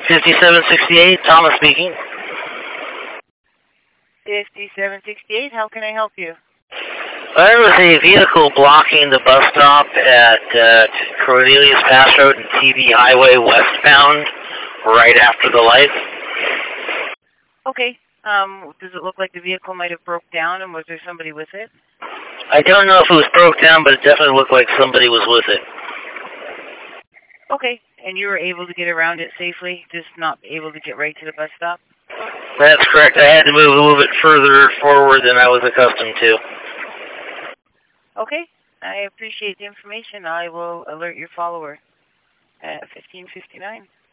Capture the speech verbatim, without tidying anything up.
fifty-seven sixty-eight, Thomas speaking. fifty-seven sixty-eight, how can I help you? There was a vehicle blocking the bus stop at uh, Cornelius Pass Road and T V Highway westbound right after the light. Okay. Um, does it look like the vehicle might have broke down, and was there somebody with it? I don't know if it was broke down, but it definitely looked like somebody was with it. Okay. And you were able to get around it safely, just not able to get right to the bus stop? That's correct. I had to move, move it further forward than I was accustomed to. Okay. I appreciate the information. I will alert your follower at fifteen fifty-nine.